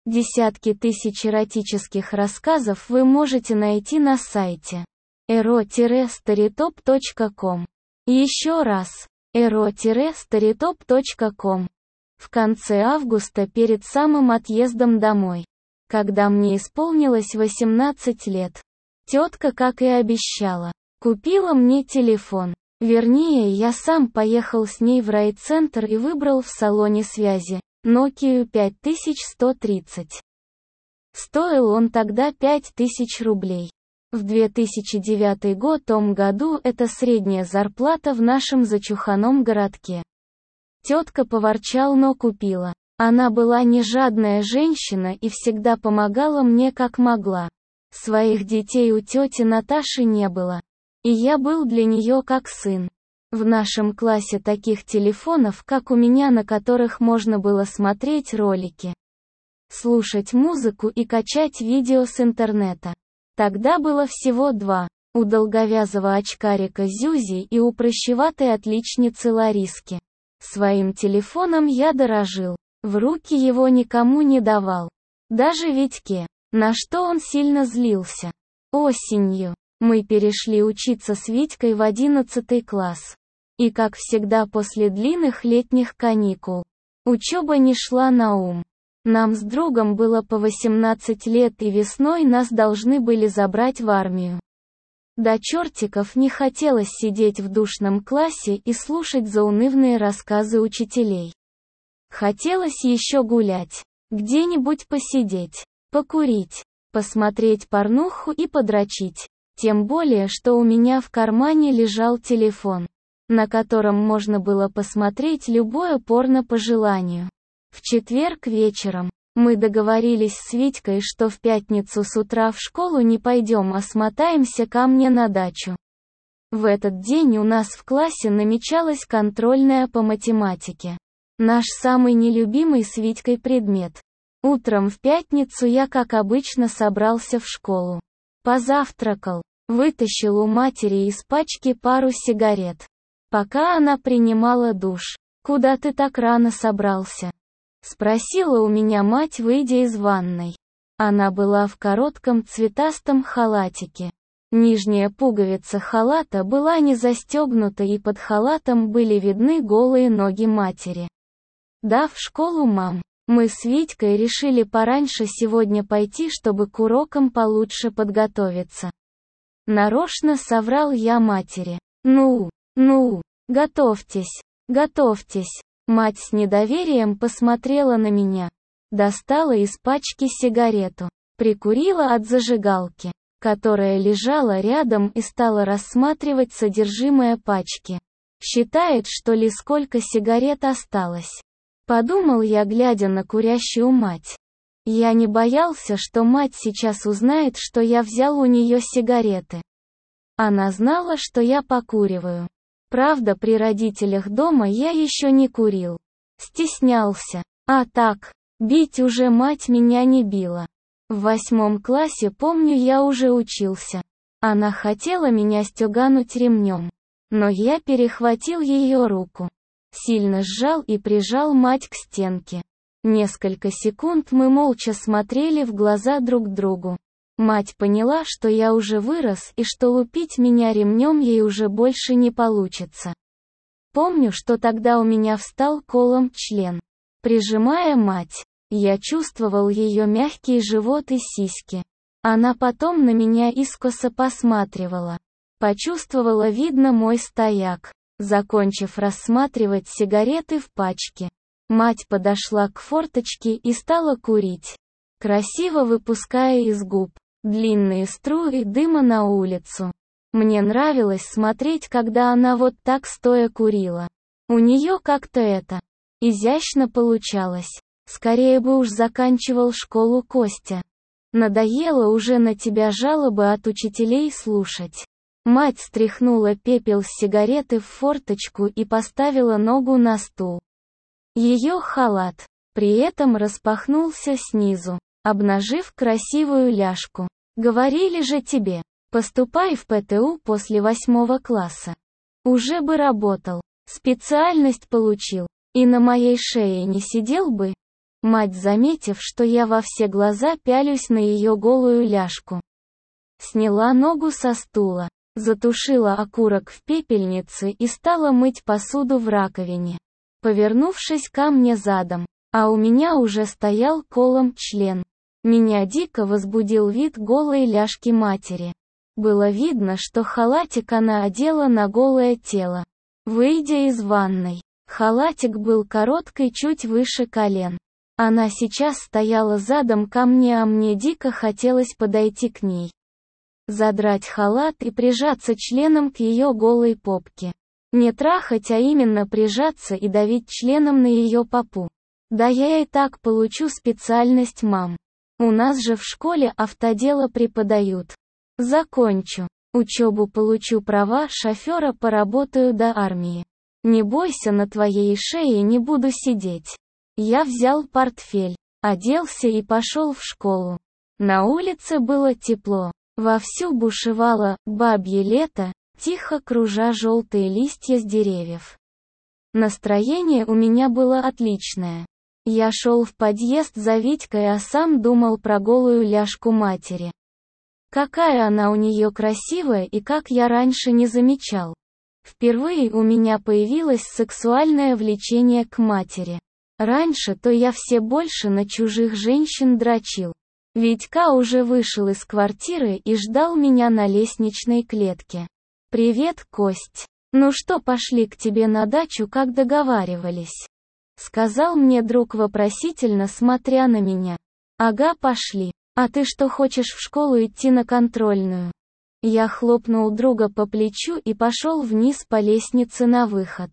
Десятки тысяч эротических рассказов вы можете найти на сайте ero-storytop.com. Еще раз, ero-storytop.com. В конце августа перед самым отъездом домой, когда мне исполнилось 18 лет, тетка, как и обещала, купила мне телефон. Вернее, я сам поехал с ней в райцентр и выбрал в салоне связи Nokia 5130. Стоил он тогда 5000 рублей. В 2009 году это средняя зарплата в нашем зачуханном городке. Тетка поворчал, но купила. Она была не жадная женщина и всегда помогала мне как могла. Своих детей у тети Наташи не было. И я был для нее как сын. В нашем классе таких телефонов, как у меня, на которых можно было смотреть ролики, слушать музыку и качать видео с интернета. Тогда было всего два. У долговязого очкарика Зюзи и у прыщеватой отличницы Лариски. Своим телефоном я дорожил. В руки его никому не давал. Даже Витьке. На что он сильно злился. Осенью мы перешли учиться с Витькой в 11 класс. И как всегда после длинных летних каникул, учеба не шла на ум. Нам с другом было по 18 лет и весной нас должны были забрать в армию. До чертиков не хотелось сидеть в душном классе и слушать заунывные рассказы учителей. Хотелось еще гулять, где-нибудь посидеть, покурить, посмотреть порнуху и подрочить. Тем более, что у меня в кармане лежал телефон, на котором можно было посмотреть любое порно по желанию. В четверг вечером мы договорились с Витькой, что в пятницу с утра в школу не пойдем, а смотаемся ко мне на дачу. В этот день у нас в классе намечалась контрольная по математике. Наш самый нелюбимый с Витькой предмет. Утром в пятницу я, как обычно, собрался в школу. Позавтракал, вытащил у матери из пачки пару сигарет. Пока она принимала душ. «Куда ты так рано собрался?» — спросила у меня мать, выйдя из ванной. Она была в коротком цветастом халатике. Нижняя пуговица халата была не застегнута, и под халатом были видны голые ноги матери. «Да, в школу, мам. Мы с Витькой решили пораньше сегодня пойти, чтобы к урокам получше подготовиться». Нарочно соврал я матери. «Ну, готовьтесь, готовьтесь». Мать с недоверием посмотрела на меня. Достала из пачки сигарету. Прикурила от зажигалки, которая лежала рядом, и стала рассматривать содержимое пачки. Считает, что ли, сколько сигарет осталось. Подумал я, глядя на курящую мать. Я не боялся, что мать сейчас узнает, что я взял у нее сигареты. Она знала, что я покуриваю. Правда, при родителях дома я еще не курил. Стеснялся. А так, бить уже мать меня не била. В 8 классе, помню, я уже учился. Она хотела меня стегануть ремнем. Но я перехватил ее руку. Сильно сжал и прижал мать к стенке. Несколько секунд мы молча смотрели в глаза друг другу. Мать поняла, что я уже вырос и что лупить меня ремнем ей уже больше не получится. Помню, что тогда у меня встал колом член. Прижимая мать, я чувствовал ее мягкий живот и сиськи. Она потом на меня искоса посматривала. Почувствовала, видно, мой стояк. Закончив рассматривать сигареты в пачке, мать подошла к форточке и стала курить, красиво выпуская из губ длинные струи дыма на улицу. Мне нравилось смотреть, когда она вот так стоя курила. У нее как-то это изящно получалось. Скорее бы уж заканчивал школу, Костя. Надоело уже на тебя жалобы от учителей слушать. Мать стряхнула пепел с сигареты в форточку и поставила ногу на стул. Ее халат при этом распахнулся снизу, обнажив красивую ляжку. «Говорили же тебе, поступай в ПТУ после 8 класса. Уже бы работал, специальность получил, и на моей шее не сидел бы». Мать, заметив, что я во все глаза пялюсь на ее голую ляжку, сняла ногу со стула, затушила окурок в пепельнице и стала мыть посуду в раковине, повернувшись ко мне задом, а у меня уже стоял колом член. Меня дико возбудил вид голой ляжки матери. Было видно, что халатик она одела на голое тело. Выйдя из ванной, халатик был короткой чуть выше колен. Она сейчас стояла задом ко мне, а мне дико хотелось подойти к ней, задрать халат и прижаться членом к ее голой попке. Не трахать, а именно прижаться и давить членом на ее попу. Да я и так получу специальность, мам. У нас же в школе автодело преподают. Закончу учебу, получу права шофера, поработаю до армии. Не бойся, на твоей шее не буду сидеть. Я взял портфель, оделся и пошел в школу. На улице было тепло. Вовсю бушевало бабье лето, тихо кружа желтые листья с деревьев. Настроение у меня было отличное. Я шел в подъезд за Витькой, а сам думал про голую ляжку матери. Какая она у нее красивая, и как я раньше не замечал. Впервые у меня появилось сексуальное влечение к матери. Раньше-то я все больше на чужих женщин дрочил. Витька уже вышел из квартиры и ждал меня на лестничной клетке. «Привет, Кость. Ну что, пошли к тебе на дачу, как договаривались?» Сказал мне друг, вопросительно смотря на меня. «Ага, пошли. А ты что, хочешь в школу идти на контрольную?» Я хлопнул друга по плечу и пошел вниз по лестнице на выход.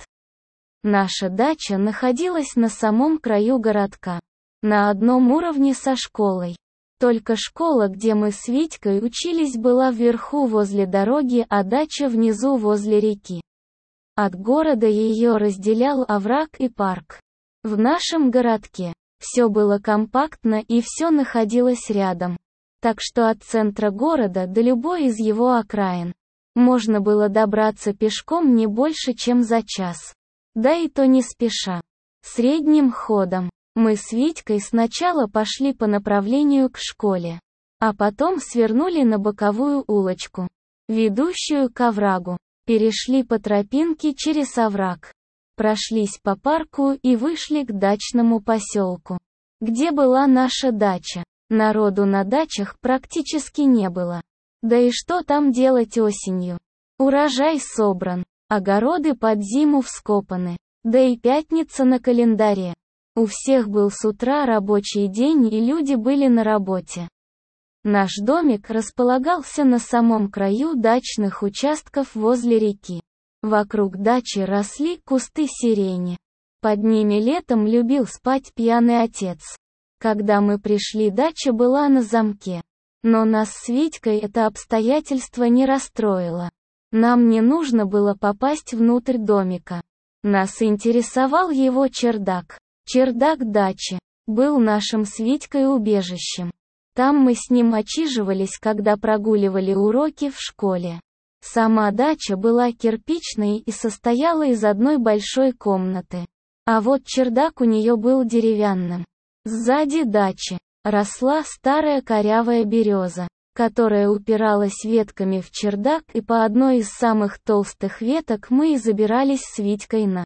Наша дача находилась на самом краю городка, на одном уровне со школой. Только школа, где мы с Витькой учились, была вверху возле дороги, а дача внизу возле реки. От города ее разделял овраг и парк. В нашем городке все было компактно и все находилось рядом. Так что от центра города до любой из его окраин можно было добраться пешком не больше, чем за час. Да и то не спеша. Средним ходом. Мы с Витькой сначала пошли по направлению к школе, а потом свернули на боковую улочку, ведущую к оврагу. Перешли по тропинке через овраг, прошлись по парку и вышли к дачному поселку, где была наша дача. Народу на дачах практически не было. Да и что там делать осенью? Урожай собран, огороды под зиму вскопаны, да и пятница на календаре. У всех был с утра рабочий день и люди были на работе. Наш домик располагался на самом краю дачных участков возле реки. Вокруг дачи росли кусты сирени. Под ними летом любил спать пьяный отец. Когда мы пришли, дача была на замке. Но нас с Витькой это обстоятельство не расстроило. Нам не нужно было попасть внутрь домика. Нас интересовал его чердак. Чердак дачи был нашим с Витькой убежищем. Там мы с ним отсиживались, когда прогуливали уроки в школе. Сама дача была кирпичной и состояла из одной большой комнаты. А вот чердак у нее был деревянным. Сзади дачи росла старая корявая береза, которая упиралась ветками в чердак, и по одной из самых толстых веток мы и забирались с Витькой на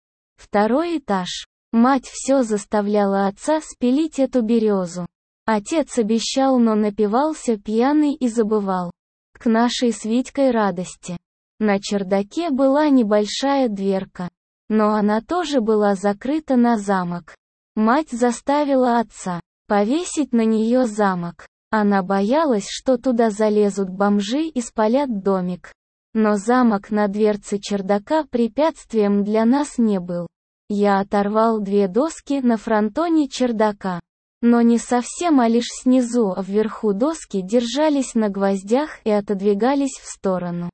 второй этаж. Мать все заставляла отца спилить эту березу. Отец обещал, но напивался пьяный и забывал. К нашей с Витькой радости. На чердаке была небольшая дверка, но она тоже была закрыта на замок. Мать заставила отца повесить на нее замок. Она боялась, что туда залезут бомжи и спалят домик. Но замок на дверце чердака препятствием для нас не был. Я оторвал 2 доски на фронтоне чердака. Но не совсем, а лишь снизу, а вверху доски держались на гвоздях и отодвигались в сторону.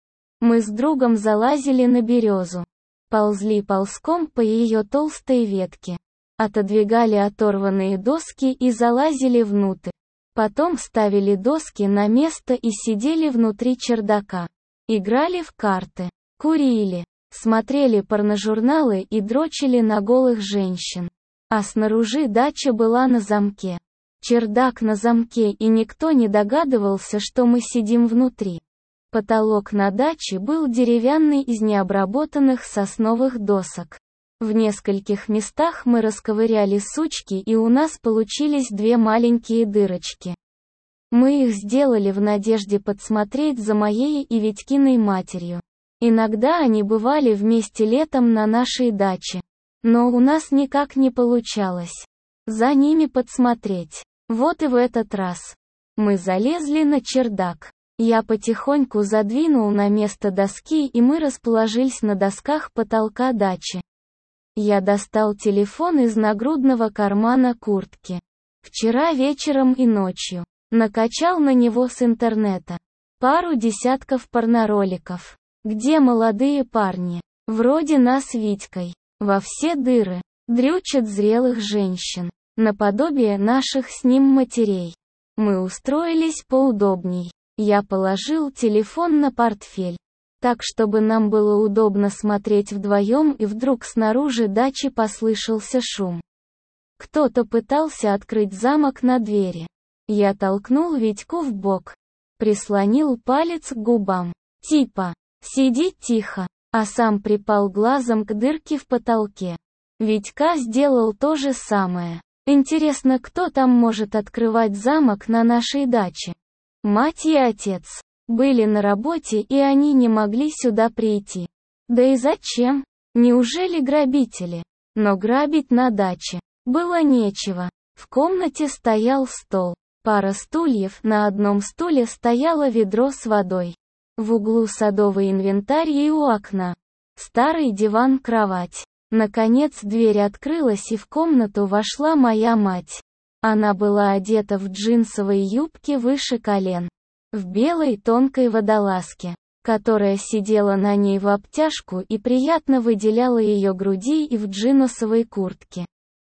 Мы с другом залазили на березу. Ползли ползком по ее толстой ветке. Отодвигали оторванные доски и залазили внутрь. Потом ставили доски на место и сидели внутри чердака. Играли в карты. Курили. Смотрели порножурналы и дрочили на голых женщин. А снаружи дача была на замке. Чердак на замке, и никто не догадывался, что мы сидим внутри. Потолок на даче был деревянный из необработанных сосновых досок. В нескольких местах мы расковыряли сучки, и у нас получились 2 маленькие дырочки. Мы их сделали в надежде подсмотреть за моей и Витькиной матерью. Иногда они бывали вместе летом на нашей даче. Но у нас никак не получалось за ними подсмотреть. Вот и в этот раз. Мы залезли на чердак. Я потихоньку задвинул на место доски, и мы расположились на досках потолка дачи. Я достал телефон из нагрудного кармана куртки. Вчера вечером и ночью. Накачал на него с интернета пару десятков порнороликов, где молодые парни, вроде нас с Витькой, во все дыры, дрючат зрелых женщин, наподобие наших с ним матерей. Мы устроились поудобней. Я положил телефон на портфель, так чтобы нам было удобно смотреть вдвоем, и вдруг снаружи дачи послышался шум. Кто-то пытался открыть замок на двери. Я толкнул Витьку в бок, прислонил палец к губам, типа «сиди тихо», а сам припал глазом к дырке в потолке. Витька сделал то же самое. Интересно, кто там может открывать замок на нашей даче? Мать и отец были на работе, и они не могли сюда прийти. Да и зачем? Неужели грабители? Но грабить на даче было нечего. В комнате стоял стол, пара стульев, на одном стуле стояло ведро с водой. В углу садовый инвентарь, и у окна старый диван-кровать. Наконец дверь открылась, и в комнату вошла моя мать. Она была одета в джинсовые юбки выше колен, в белой тонкой водолазке, которая сидела на ней в обтяжку и приятно выделяла ее груди, и в джинсовой куртке.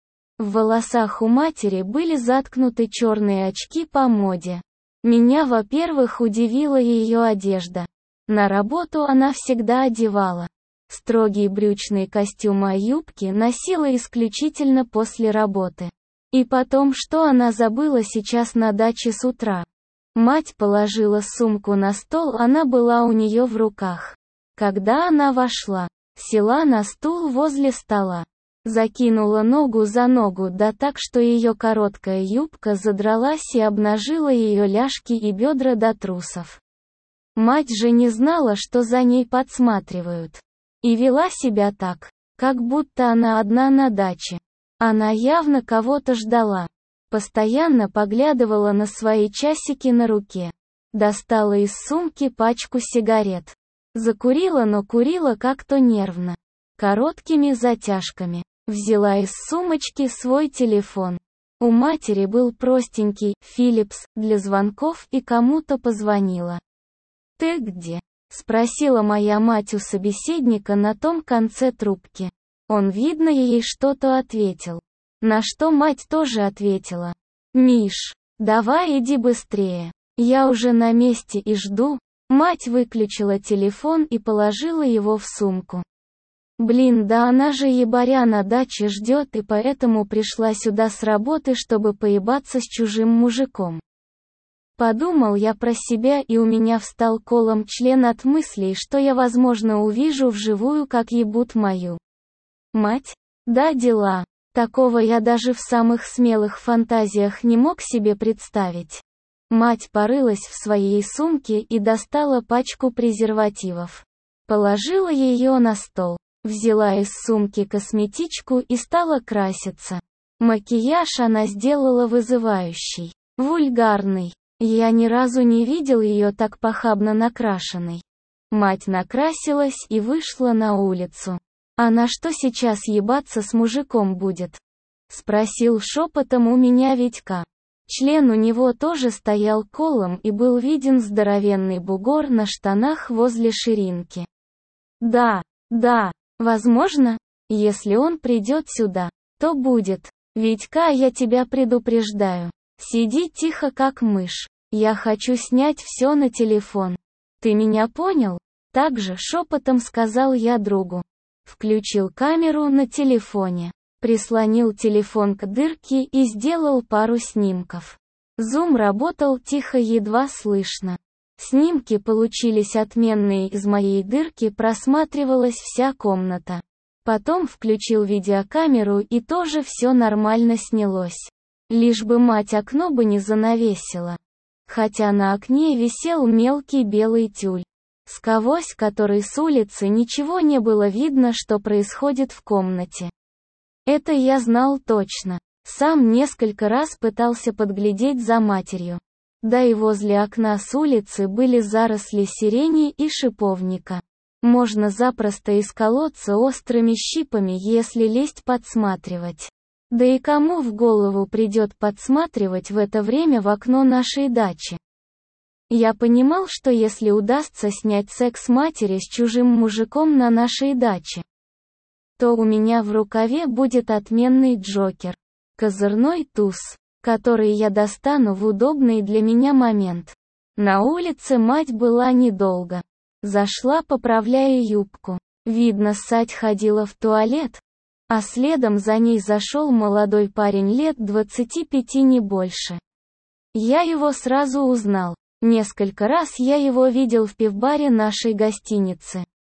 В волосах у матери были заткнуты черные очки по моде. Меня, во-первых, удивила ее одежда. На работу она всегда одевала строгий брючный костюм, а юбки носила исключительно после работы. И потом, что она забыла сейчас на даче с утра? Мать положила сумку на стол, она была у нее в руках. Когда она вошла, села на стул возле стола, закинула ногу за ногу, да так, что ее короткая юбка задралась и обнажила ее ляжки и бедра до трусов. Мать же не знала, что за ней подсматривают. И вела себя так, как будто она одна на даче. Она явно кого-то ждала. Постоянно поглядывала на свои часики на руке. Достала из сумки пачку сигарет. Закурила, но курила как-то нервно, короткими затяжками. Взяла из сумочки свой телефон. У матери был простенький Philips для звонков, и кому-то позвонила. «Ты где?» — спросила моя мать у собеседника на том конце трубки. Он, видно, ей что-то ответил. На что мать тоже ответила. «Миш, давай иди быстрее. Я уже на месте и жду». Мать выключила телефон и положила его в сумку. Блин, да она же ебаря на даче ждет, и поэтому пришла сюда с работы, чтобы поебаться с чужим мужиком. Подумал я про себя, и у меня встал колом член от мыслей, что я, возможно, увижу вживую, как ебут мою мать. Да, дела. Такого я даже в самых смелых фантазиях не мог себе представить. Мать порылась в своей сумке и достала пачку презервативов. Положила ее на стол. Взяла из сумки косметичку и стала краситься. Макияж она сделала вызывающий, вульгарный. Я ни разу не видел ее так похабно накрашенной. Мать накрасилась и вышла на улицу. «Она что, сейчас ебаться с мужиком будет?» — спросил шепотом у меня Витька. Член у него тоже стоял колом, и был виден здоровенный бугор на штанах возле ширинки. «Да, возможно, если он придет сюда, то будет. Витька, я тебя предупреждаю. Сиди тихо, как мышь. Я хочу снять все на телефон. Ты меня понял?» Так же шепотом сказал я другу. Включил камеру на телефоне. Прислонил телефон к дырке и сделал пару снимков. Зум работал тихо, едва слышно. Снимки получились отменные, из моей дырки просматривалась вся комната. Потом включил видеокамеру и тоже все нормально снялось. Лишь бы мать окно бы не занавесила. Хотя на окне висел мелкий белый тюль, сквозь который с улицы ничего не было видно, что происходит в комнате. Это я знал точно. Сам несколько раз пытался подглядеть за матерью. Да и возле окна с улицы были заросли сирени и шиповника. Можно запросто исколоться острыми щипами, если лезть подсматривать. Да и кому в голову придет подсматривать в это время в окно нашей дачи? Я понимал, что если удастся снять секс матери с чужим мужиком на нашей даче, то у меня в рукаве будет отменный джокер, козырной туз, который я достану в удобный для меня момент. На улице мать была недолго. Зашла, поправляя юбку. Видно, ссать ходила в туалет, а следом за ней зашел молодой парень лет 25, не больше. Я его сразу узнал. Несколько раз я его видел в пивбаре нашей гостиницы.